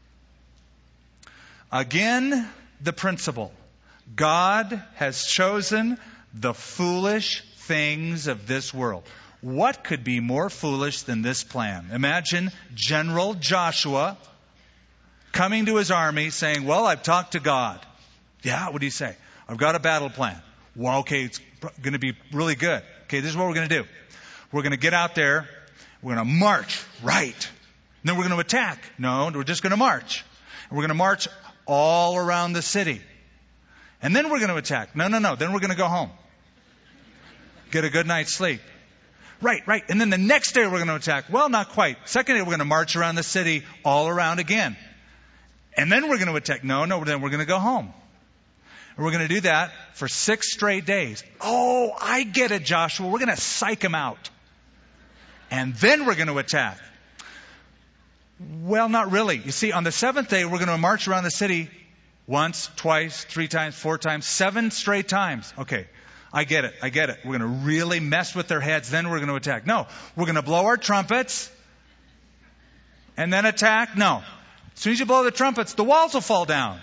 Again, the principle. God has chosen the foolish things of this world. What could be more foolish than this plan? Imagine General Joshua coming to his army saying, well, I've talked to God. Yeah, what do you say? I've got a battle plan. Well, okay, it's going to be really good. Okay, this is what we're going to do. We're going to get out there. We're going to march right And then we're going to attack. No, we're just going to march. And we're going to march all around the city. And then we're going to attack. No. Then we're going to go home. Get a good night's sleep. Right. And then the next day we're going to attack. Well, not quite. Second day we're going to march around the city all around again. And then we're going to attack. No, then we're going to go home. And we're going to do that for 6 straight days. Oh, I get it, Joshua. We're going to psych them out. And then we're going to attack. Well, not really. You see, on the 7th day, we're going to march around the city once, twice, 3 times, 4 times, 7 straight times. Okay, I get it. We're going to really mess with their heads, then we're going to attack. No, we're going to blow our trumpets and then attack. No. As soon as you blow the trumpets, the walls will fall down.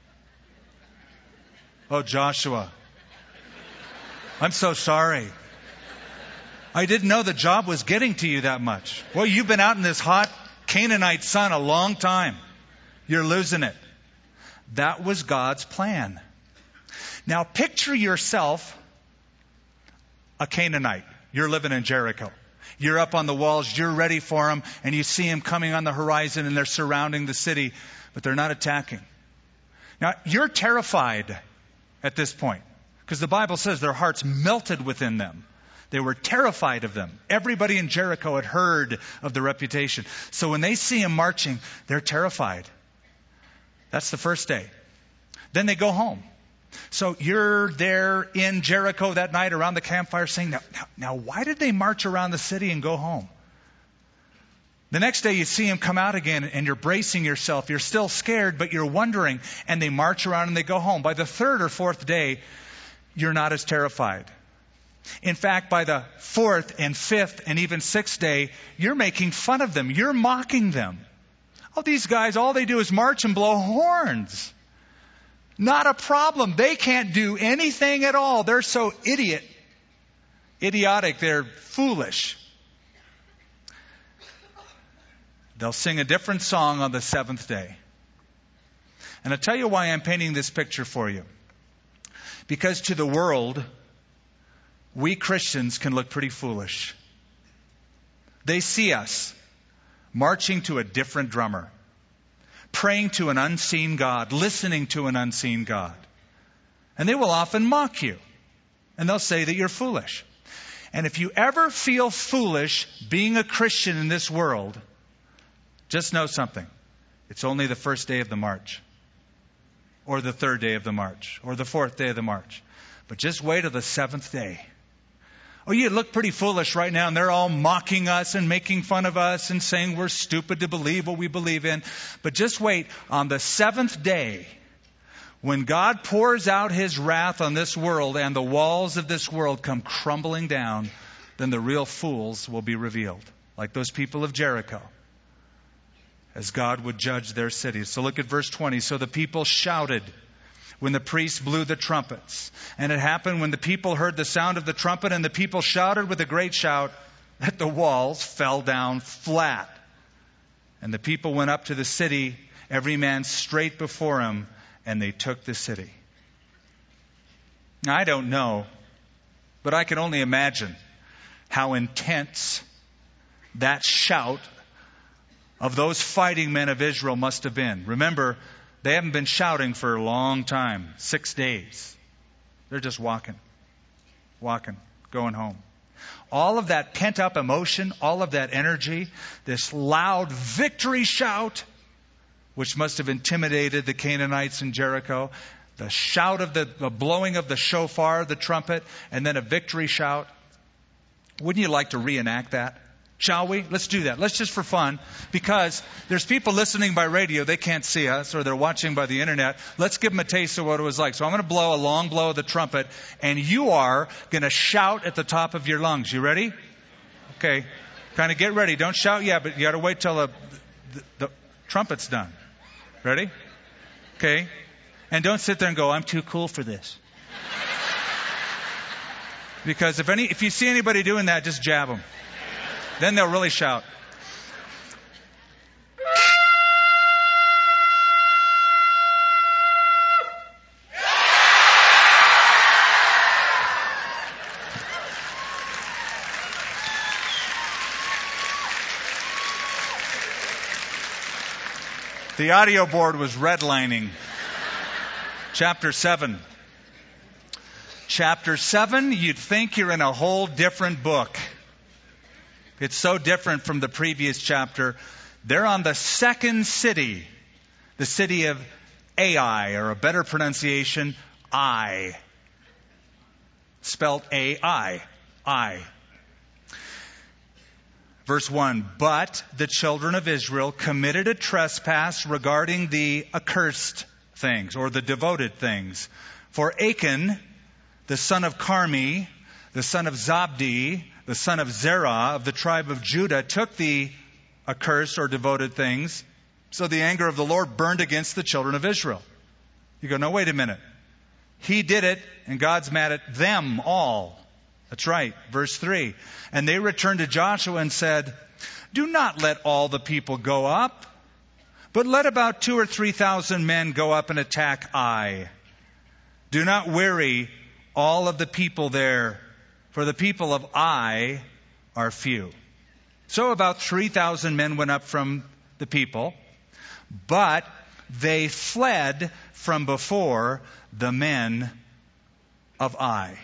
Oh, Joshua, I'm so sorry. I didn't know the job was getting to you that much. Well, you've been out in this hot Canaanite sun a long time. You're losing it. That was God's plan. Now picture yourself a Canaanite. You're living in Jericho. You're up on the walls. You're ready for them. And you see them coming on the horizon and they're surrounding the city, but they're not attacking. Now you're terrified at this point because the Bible says their hearts melted within them. They were terrified of them. Everybody in Jericho had heard of the reputation. So when they see him marching, they're terrified. That's the first day. Then they go home. So you're there in Jericho that night around the campfire saying, now why did they march around the city and go home? The next day you see him come out again and you're bracing yourself. You're still scared, but you're wondering. And they march around and they go home. By the 3rd or 4th day, you're not as terrified. In fact, by the 4th and 5th and even 6th day, you're making fun of them. You're mocking them. Oh, these guys, all they do is march and blow horns. Not a problem. They can't do anything at all. They're so idiotic. They're foolish. They'll sing a different song on the 7th day. And I'll tell you why I'm painting this picture for you. Because to the world, we Christians can look pretty foolish. They see us marching to a different drummer, praying to an unseen God, listening to an unseen God. And they will often mock you. And they'll say that you're foolish. And if you ever feel foolish being a Christian in this world, just know something. It's only the 1st day of the march, or the 3rd day of the march, or the 4th day of the march. But just wait till the 7th day. Oh, you look pretty foolish right now, and they're all mocking us and making fun of us and saying we're stupid to believe what we believe in. But just wait, on the 7th day, when God pours out His wrath on this world and the walls of this world come crumbling down, then the real fools will be revealed, like those people of Jericho, as God would judge their cities. So look at verse 20. So the people shouted when the priests blew the trumpets. And it happened when the people heard the sound of the trumpet and the people shouted with a great shout that the walls fell down flat. And the people went up to the city, every man straight before him, and they took the city. Now, I don't know, but I can only imagine how intense that shout of those fighting men of Israel must have been. Remember, they haven't been shouting for a long time, 6 days. They're just walking, going home. All of that pent-up emotion, all of that energy, this loud victory shout, which must have intimidated the Canaanites in Jericho, the shout of the blowing of the shofar, the trumpet, and then a victory shout. Wouldn't you like to reenact that? Shall we? Let's do that. Let's just for fun, because there's people listening by radio. They can't see us, or they're watching by the internet. Let's give them a taste of what it was like. So I'm going to blow a long blow of the trumpet, and you are going to shout at the top of your lungs. You ready? Okay. Kind of get ready. Don't shout yet, but you got to wait till the trumpet's done. Ready? Okay. And don't sit there and go, I'm too cool for this. Because if you see anybody doing that, just jab them. Then they'll really shout. The audio board was redlining. Chapter 7. Chapter 7, you'd think you're in a whole different book. It's so different from the previous chapter. They're on the second city, the city of Ai, or a better pronunciation, Ai. Spelled A-I. I. Verse 1, but the children of Israel committed a trespass regarding the accursed things, or the devoted things. For Achan, the son of Carmi, the son of Zabdi, the son of Zerah of the tribe of Judah, took the accursed or devoted things. So the anger of the Lord burned against the children of Israel. You go, no, wait a minute. He did it, and God's mad at them all. That's right. Verse 3. And they returned to Joshua and said, do not let all the people go up, but let about 2,000 or 3,000 men go up and attack Ai. Do not weary all of the people there, for the people of Ai are few. So about 3,000 men went up from the people, but they fled from before the men of Ai.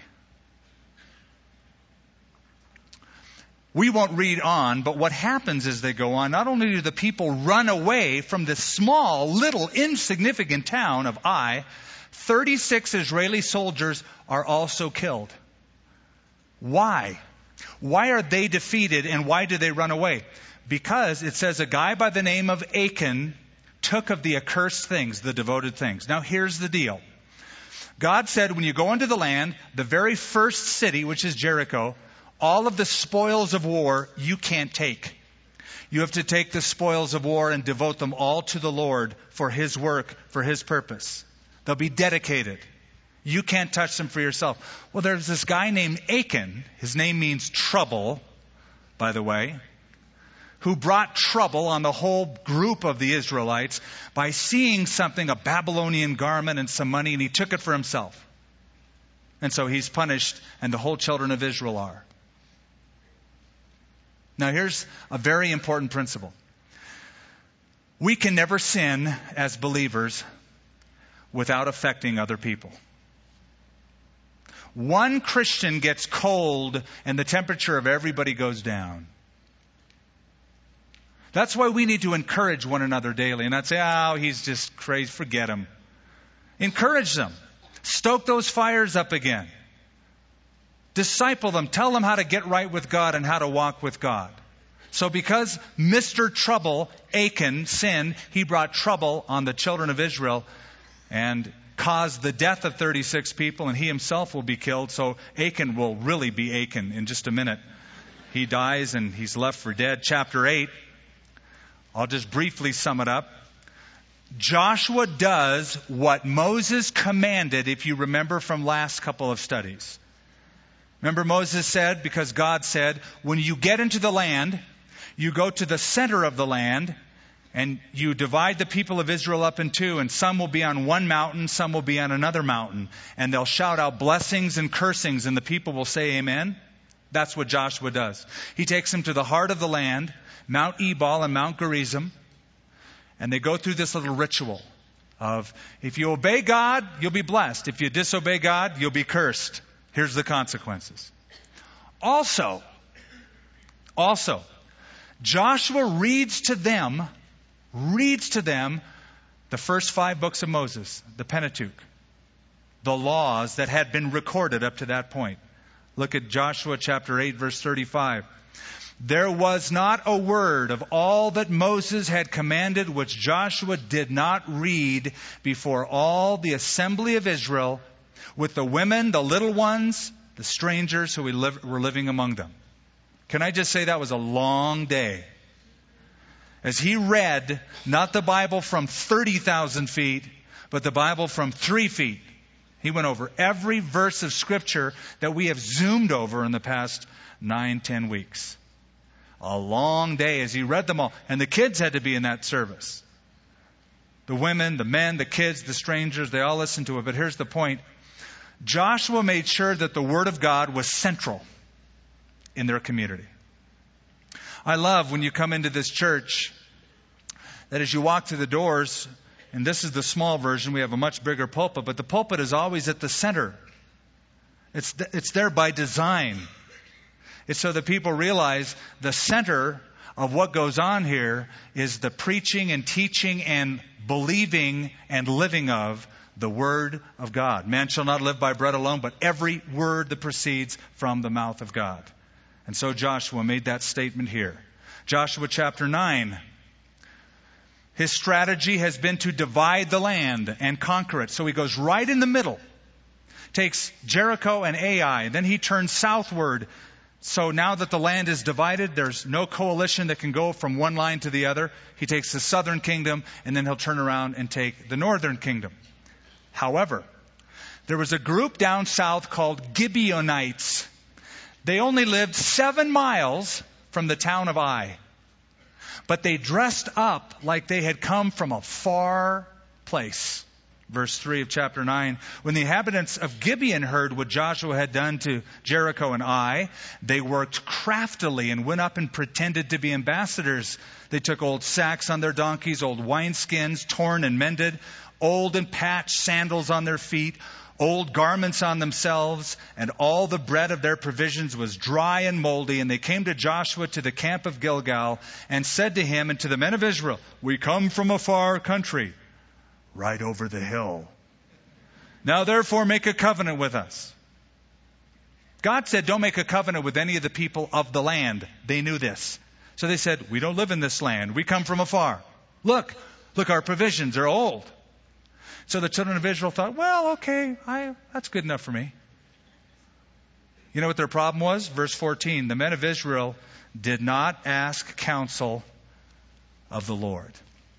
We won't read on, but what happens as they go on, not only do the people run away from this small, little, insignificant town of Ai, 36 Israeli soldiers are also killed. Why? Why are they defeated, and why do they run away? Because it says a guy by the name of Achan took of the accursed things, the devoted things. Now here's the deal. God said when you go into the land, the very first city, which is Jericho, all of the spoils of war you can't take. You have to take the spoils of war and devote them all to the Lord for His work, for His purpose. They'll be dedicated. You can't touch them for yourself. Well, there's this guy named Achan. His name means trouble, by the way, who brought trouble on the whole group of the Israelites by seeing something, a Babylonian garment and some money, and he took it for himself. And so he's punished, and the whole children of Israel are. Now here's a very important principle. We can never sin as believers without affecting other people. One Christian gets cold and the temperature of everybody goes down. That's why we need to encourage one another daily and not say, oh, he's just crazy, forget him. Encourage them. Stoke those fires up again. Disciple them. Tell them how to get right with God and how to walk with God. So because Mr. Trouble, Achan, sinned, he brought trouble on the children of Israel and caused the death of 36 people, and he himself will be killed. So Achan will really be Achan in just a minute. He dies and he's left for dead. Chapter 8, I'll just briefly sum it up. Joshua does what Moses commanded, if you remember from last couple of studies. Remember Moses said, because God said, when you get into the land, you go to the center of the land and you divide the people of Israel up in two, and some will be on one mountain, some will be on another mountain, and they'll shout out blessings and cursings, and the people will say amen. That's what Joshua does. He takes them to the heart of the land, Mount Ebal and Mount Gerizim, and they go through this little ritual of, if you obey God, you'll be blessed. If you disobey God, you'll be cursed. Here's the consequences. Also, Joshua reads to them the first 5 books of Moses, the Pentateuch, the laws that had been recorded up to that point. Look at Joshua chapter 8, verse 35. There was not a word of all that Moses had commanded which Joshua did not read before all the assembly of Israel, with the women, the little ones, the strangers who were living among them. Can I just say that was a long day? As he read, not the Bible from 30,000 feet, but the Bible from 3 feet. He went over every verse of Scripture that we have zoomed over in the past 9-10 weeks. A long day as he read them all. And the kids had to be in that service. The women, the men, the kids, the strangers, they all listened to it. But here's the point. Joshua made sure that the Word of God was central in their community. I love when you come into this church, that as you walk through the doors, and this is the small version, we have a much bigger pulpit, but the pulpit is always at the center. It's there by design. It's so that people realize the center of what goes on here is the preaching and teaching and believing and living of the Word of God. Man shall not live by bread alone, but every word that proceeds from the mouth of God. And so Joshua made that statement here. Joshua chapter 9. His strategy has been to divide the land and conquer it. So he goes right in the middle. Takes Jericho and Ai. Then he turns southward. So now that the land is divided, there's no coalition that can go from one line to the other. He takes the southern kingdom, and then he'll turn around and take the northern kingdom. However, there was a group down south called Gibeonites. They only lived 7 miles from the town of Ai. But they dressed up like they had come from a far place. Verse 3 of chapter 9. When the inhabitants of Gibeon heard what Joshua had done to Jericho and Ai, they worked craftily and went up and pretended to be ambassadors. They took old sacks on their donkeys, old wineskins, torn and mended, old and patched sandals on their feet, old garments on themselves, and all the bread of their provisions was dry and moldy. And they came to Joshua to the camp of Gilgal and said to him and to the men of Israel, "We come from a far country, right over the hill. Now therefore make a covenant with us." God said, don't make a covenant with any of the people of the land. They knew this. So they said, we don't live in this land. We come from afar. Look, our provisions are old. So the children of Israel thought, well, okay, that's good enough for me. You know what their problem was? Verse 14, the men of Israel did not ask counsel of the Lord.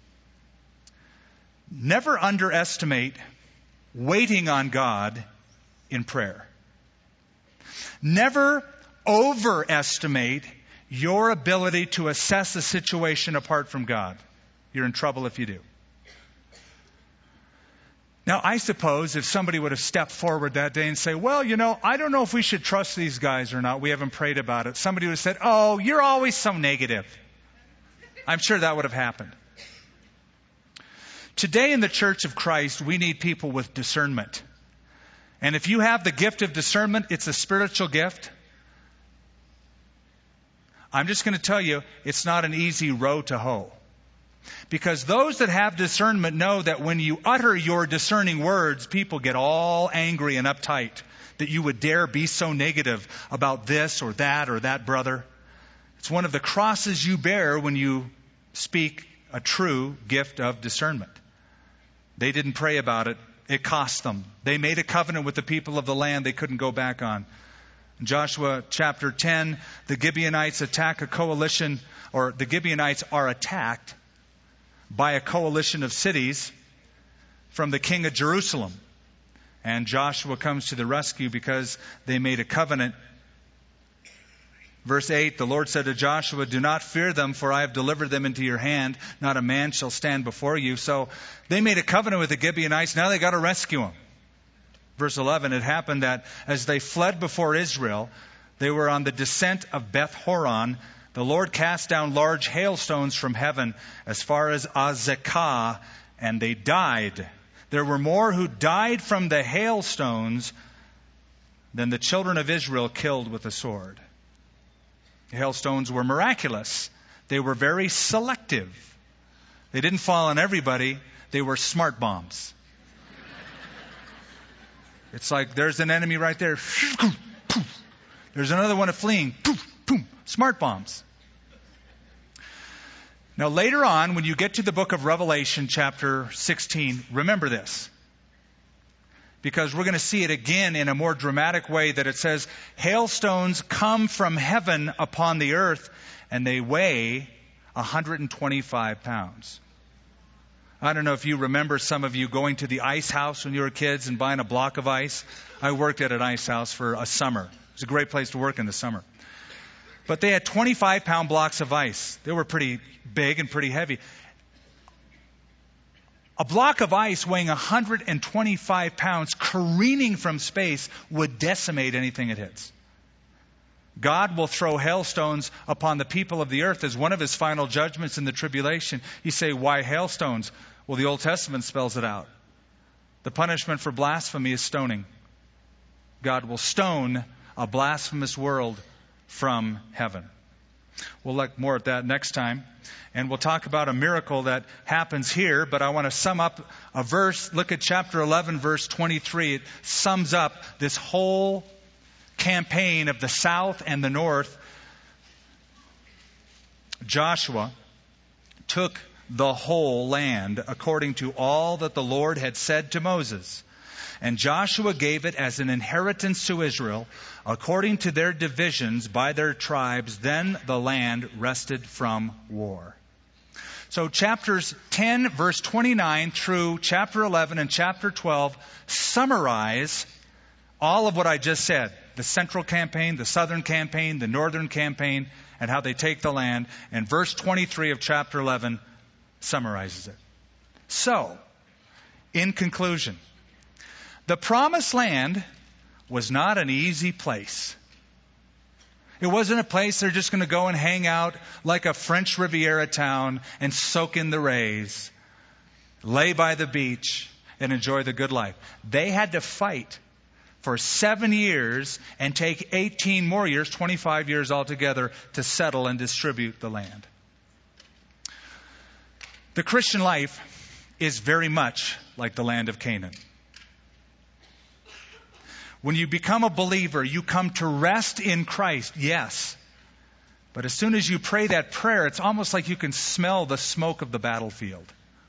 Never underestimate waiting on God in prayer. Never overestimate your ability to assess a situation apart from God. You're in trouble if you do. Now, I suppose if somebody would have stepped forward that day and say, well, I don't know if we should trust these guys or not. We haven't prayed about it. Somebody would have said, oh, you're always so negative. I'm sure that would have happened. Today in the Church of Christ, we need people with discernment. And if you have the gift of discernment, it's a spiritual gift. I'm just going to tell you, it's not an easy row to hoe. Because those that have discernment know that when you utter your discerning words, people get all angry and uptight that you would dare be so negative about this or that brother. It's one of the crosses you bear when you speak a true gift of discernment. They didn't pray about it. It cost them. They made a covenant with the people of the land they couldn't go back on. In Joshua chapter 10, the Gibeonites attack a coalition, or the Gibeonites are attacked by a coalition of cities from the king of Jerusalem. And Joshua comes to the rescue because they made a covenant. Verse 8, the Lord said to Joshua, do not fear them, for I have delivered them into your hand. Not a man shall stand before you. So they made a covenant with the Gibeonites. Now they got to rescue them. Verse 11, it happened that as they fled before Israel, they were on the descent of Beth Horon. The Lord cast down large hailstones from heaven as far as Azekah, and they died. There were more who died from the hailstones than the children of Israel killed with the sword. The hailstones were miraculous. They were very selective. They didn't fall on everybody. They were smart bombs. It's like there's an enemy right there. There's another one fleeing. Smart bombs. Now later on, when you get to the book of Revelation, chapter 16, remember this. Because we're going to see it again in a more dramatic way, that it says, hailstones come from heaven upon the earth, and they weigh 125 pounds. I don't know if you remember, some of you going to the ice house when you were kids and buying a block of ice. I worked at an ice house for a summer. It was a great place to work in the summer. But they had 25-pound blocks of ice. They were pretty big and pretty heavy. A block of ice weighing 125 pounds careening from space would decimate anything it hits. God will throw hailstones upon the people of the earth as one of his final judgments in the tribulation. You say, why hailstones? Well, the Old Testament spells it out. The punishment for blasphemy is stoning. God will stone a blasphemous world from heaven. We'll look more at that next time. And we'll talk about a miracle that happens here. But I want to sum up a verse. Look at chapter 11, verse 23. It sums up this whole campaign of the south and the north. Joshua took the whole land according to all that the Lord had said to Moses. And Joshua gave it as an inheritance to Israel, according to their divisions by their tribes. Then the land rested from war. So chapters 10, verse 29 through chapter 11 and chapter 12 summarize all of what I just said. The central campaign, the southern campaign, the northern campaign, and how they take the land. And verse 23 of chapter 11 summarizes it. So, in conclusion, the promised land was not an easy place. It wasn't a place they're just going to go and hang out like a French Riviera town and soak in the rays, lay by the beach, and enjoy the good life. They had to fight for 7 years and take 18 more years, 25 years altogether, to settle and distribute the land. The Christian life is very much like the land of Canaan. When you become a believer, you come to rest in Christ, yes. But as soon as you pray that prayer, it's almost like you can smell the smoke of the battlefield.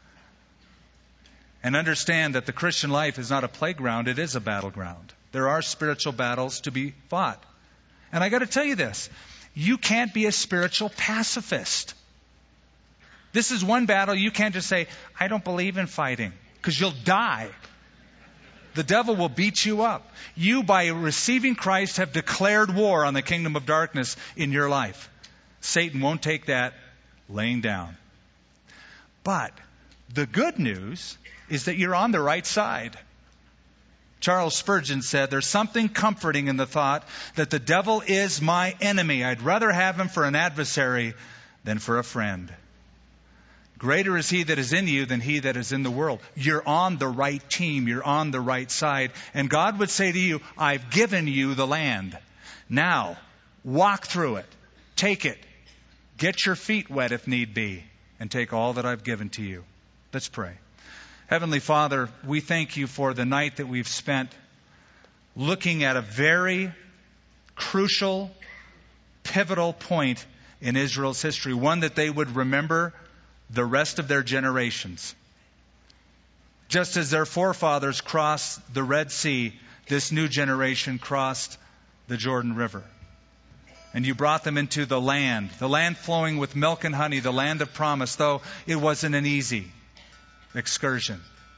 And understand that the Christian life is not a playground, it is a battleground. There are spiritual battles to be fought. And I got to tell you this, you can't be a spiritual pacifist. This is one battle you can't just say, I don't believe in fighting, because you'll die. The devil will beat you up. You, by receiving Christ, have declared war on the kingdom of darkness in your life. Satan won't take that laying down. But the good news is that you're on the right side. Charles Spurgeon said, there's something comforting in the thought that the devil is my enemy. I'd rather have him for an adversary than for a friend. Greater is he that is in you than he that is in the world. You're on the right team. You're on the right side. And God would say to you, I've given you the land. Now, walk through it. Take it. Get your feet wet if need be. And take all that I've given to you. Let's pray. Heavenly Father, we thank you for the night that we've spent looking at a very crucial, pivotal point in Israel's history. One that they would remember the rest of their generations. Just as their forefathers crossed the Red Sea, this new generation crossed the Jordan River. And you brought them into the land flowing with milk and honey, the land of promise, though it wasn't an easy excursion.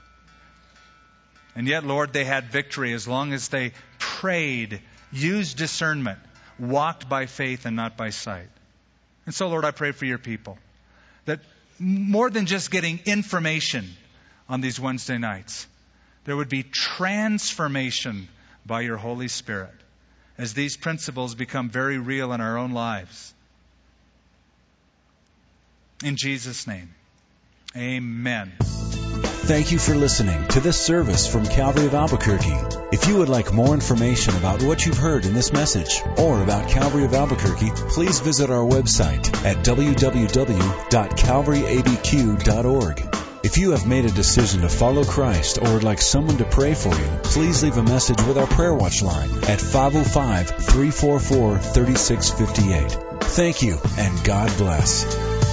And yet, Lord, they had victory as long as they prayed, used discernment, walked by faith and not by sight. And so, Lord, I pray for your people that more than just getting information on these Wednesday nights, there would be transformation by your Holy Spirit as these principles become very real in our own lives. In Jesus' name, amen. Thank you for listening to this service from Calvary of Albuquerque. If you would like more information about what you've heard in this message or about Calvary of Albuquerque, please visit our website at www.calvaryabq.org. If you have made a decision to follow Christ or would like someone to pray for you, please leave a message with our Prayer Watch line at 505-344-3658. Thank you, and God bless.